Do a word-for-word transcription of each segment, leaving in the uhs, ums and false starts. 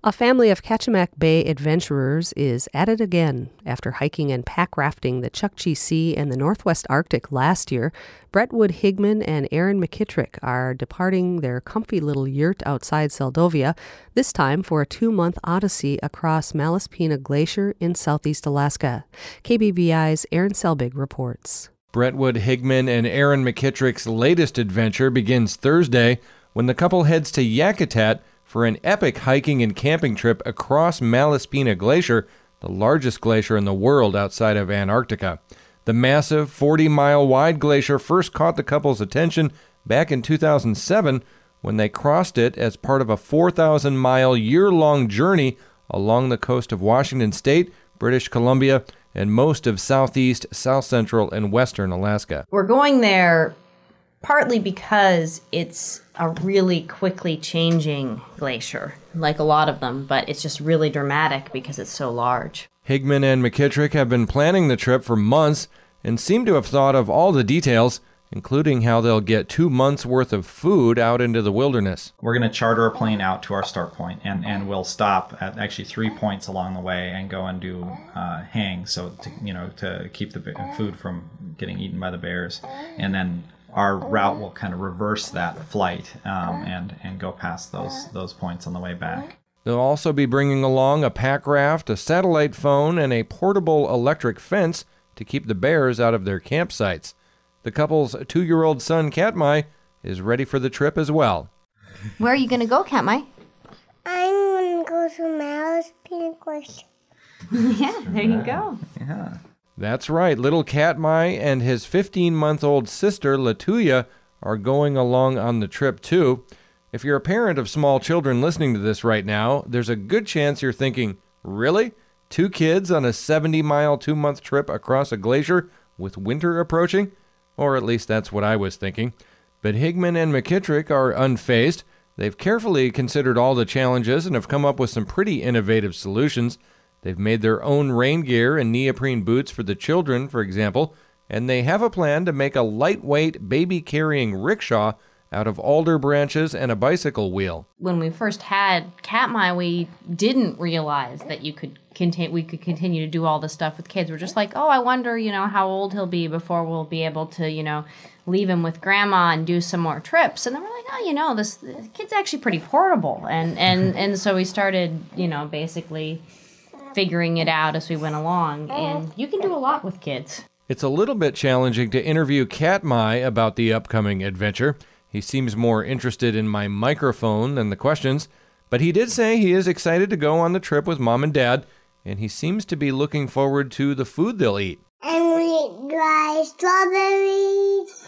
A family of Kachemak Bay adventurers is at it again. After hiking and pack rafting the Chukchi Sea and the Northwest Arctic last year, Brentwood Higman and Aaron McKittrick are departing their comfy little yurt outside Seldovia, this time for a two-month odyssey across Malaspina Glacier in southeast Alaska. K B V I's Aaron Selbig reports. Brentwood Higman and Aaron McKittrick's latest adventure begins Thursday when the couple heads to Yakutat for an epic hiking and camping trip across Malaspina Glacier, the largest glacier in the world outside of Antarctica. The massive forty-mile wide glacier first caught the couple's attention back in two thousand seven when they crossed it as part of a four thousand mile year-long journey along the coast of Washington State, British Columbia, and most of southeast, south central, and western Alaska. We're going there partly because it's a really quickly changing glacier, like a lot of them, but it's just really dramatic because it's so large. Higman and McKittrick have been planning the trip for months and seem to have thought of all the details, including how they'll get two months' worth of food out into the wilderness. We're going to charter a plane out to our start point, and, and we'll stop at actually three points along the way and go and do uh, hang, so to, you know, to keep the food from getting eaten by the bears, and then our route will kind of reverse that flight um, and and go past those those points on the way back. They'll also be bringing along a pack raft, a satellite phone, and a portable electric fence to keep the bears out of their campsites. The couple's two-year-old son, Katmai, is ready for the trip as well. Where are you going to go, Katmai? I'm going to go to Malaspina Glacier. Yeah, there you go. Yeah. That's right. Little Katmai and his fifteen-month-old sister, Latuya, are going along on the trip, too. If you're a parent of small children listening to this right now, there's a good chance you're thinking, really? Two kids on a seventy-mile, two-month trip across a glacier with winter approaching? Or at least that's what I was thinking. But Higman and McKittrick are unfazed. They've carefully considered all the challenges and have come up with some pretty innovative solutions. They've made their own rain gear and neoprene boots for the children, for example, and they have a plan to make a lightweight baby-carrying rickshaw out of alder branches and a bicycle wheel. When we first had Katmai, we didn't realize that you could continue, we could continue to do all this stuff with kids. We're just like, oh, I wonder, you know, how old he'll be before we'll be able to, you know, leave him with grandma and do some more trips. And then we're like, oh, you know, this, this kid's actually pretty portable. And, and, and so we started, you know, basically figuring it out as we went along, and you can do a lot with kids. It's a little bit challenging to interview Katmai about the upcoming adventure. He seems more interested in my microphone than the questions, but he did say he is excited to go on the trip with Mom and Dad, and he seems to be looking forward to the food they'll eat. I'm going to eat dry strawberries.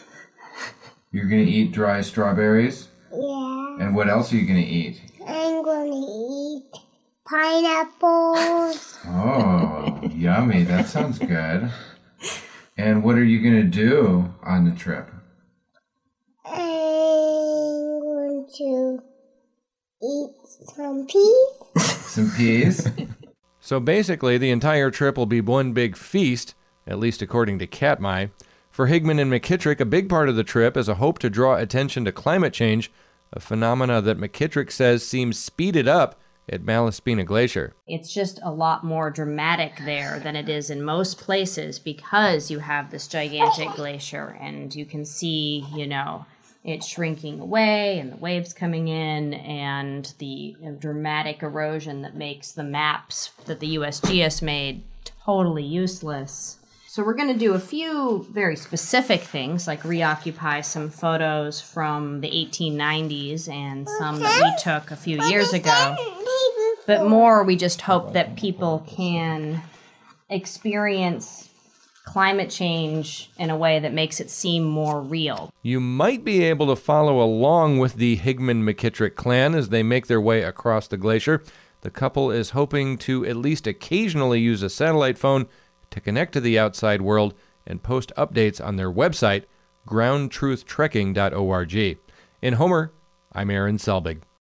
You're going to eat dry strawberries? Yeah. And what else are you going to eat? I'm going to eat pineapples. Oh, yummy. That sounds good. And what are you going to do on the trip? I'm going to eat some peas. Some peas? So basically, the entire trip will be one big feast, at least according to Katmai. For Higman and McKittrick, a big part of the trip is a hope to draw attention to climate change, a phenomena that McKittrick says seems speeded up at Malaspina Glacier. It's just a lot more dramatic there than it is in most places because you have this gigantic glacier and you can see, you know, it shrinking away and the waves coming in and the you know, dramatic erosion that makes the maps that the U S G S made totally useless. So we're going to do a few very specific things, like reoccupy some photos from the eighteen nineties and some that we took a few years ago. But more, we just hope that people can experience climate change in a way that makes it seem more real. You might be able to follow along with the Higman-McKittrick clan as they make their way across the glacier. The couple is hoping to at least occasionally use a satellite phone to connect to the outside world and post updates on their website, ground truth trekking dot org. In Homer, I'm Aaron Selbig.